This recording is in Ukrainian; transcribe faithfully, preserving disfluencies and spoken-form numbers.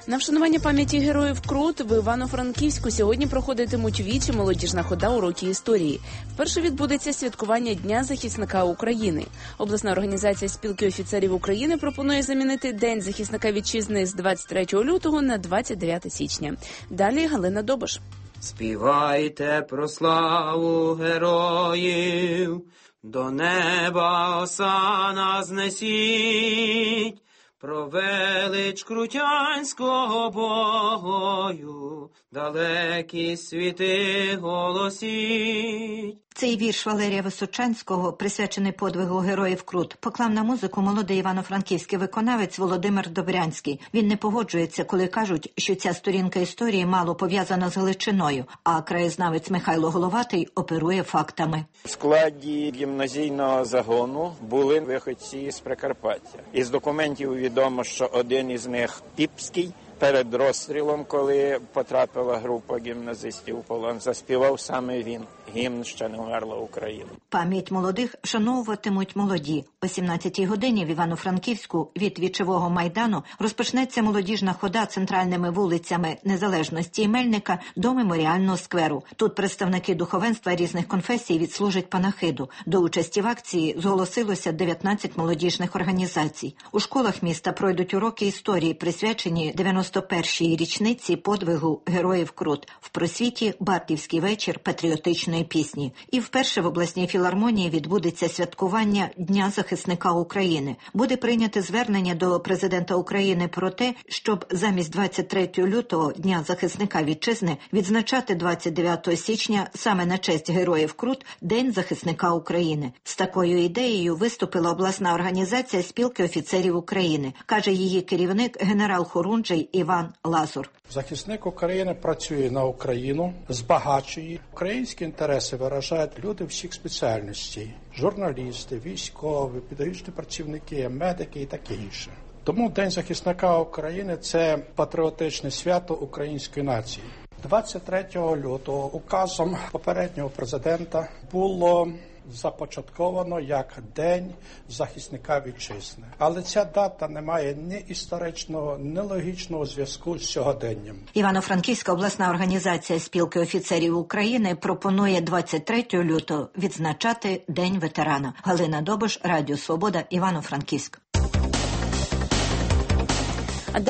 На вшанування пам'яті героїв Крут в Івано-Франківську сьогодні проходитимуть вічі молодіжна хода уроки історії. Вперше відбудеться святкування Дня захисника України. Обласна організація спілки офіцерів України пропонує замінити День захисника вітчизни з двадцять третього лютого на двадцять дев'яте січня. Далі Галина Добош. Співайте про славу героїв, до неба осана знесіть, про велич крутянського бою, далекі світи голосіть. Цей вірш Валерія Височанського, присвячений подвигу героїв Крут, поклав на музику молодий івано-франківський виконавець Володимир Добрянський. Він не погоджується, коли кажуть, що ця сторінка історії мало пов'язана з Галичиною, а краєзнавець Михайло Головатий оперує фактами. В складі гімназійного загону були виходці з Прикарпаття. Із документів відомо, що один із них Піпський, перед розстрілом, коли потрапила група гімназистів у полон, заспівав саме він гімн «Ще не вмерла Україна». Пам'ять молодих вшановуватимуть молоді. О сімнадцятій годині в Івано-Франківську від Вічового майдану розпочнеться молодіжна хода центральними вулицями Незалежності і Мельника до Меморіального скверу. Тут представники духовенства різних конфесій відслужать панахиду. До участі в акції зголосилося дев'ятнадцять молодіжних організацій. У школах міста пройдуть уроки історії, присвячені дев'яносто першій річниці подвигу героїв Крут. В просвіті Бартівський вечір патріотичної пісні. І вперше в обласній філармонії відбудеться святкування Дня захисника України. Буде прийняте звернення до президента України про те, щоб замість двадцять третього лютого, Дня захисника вітчизни, відзначати двадцять дев'ятого січня саме на честь героїв Крут День захисника України. З такою ідеєю виступила обласна організація спілки офіцерів України, каже її керівник генерал Хорунжий Іван Лазур. Захисник України працює на Україну, збагачує. Українські інтереси виражають люди всіх спеціальностей. Журналісти, військові, педагогічні працівники, медики і таке інше. Тому День захисника України – це патріотичне свято української нації. двадцять третього лютого указом попереднього президента було започатковано як День захисника вітчизни. Але ця дата не має ні історичного, ні логічного зв'язку з сьогоденням. Івано-Франківська обласна організація спілки офіцерів України пропонує двадцять третього лютого відзначати День ветерана. Галина Добош, Радіо Свобода, Івано-Франківськ.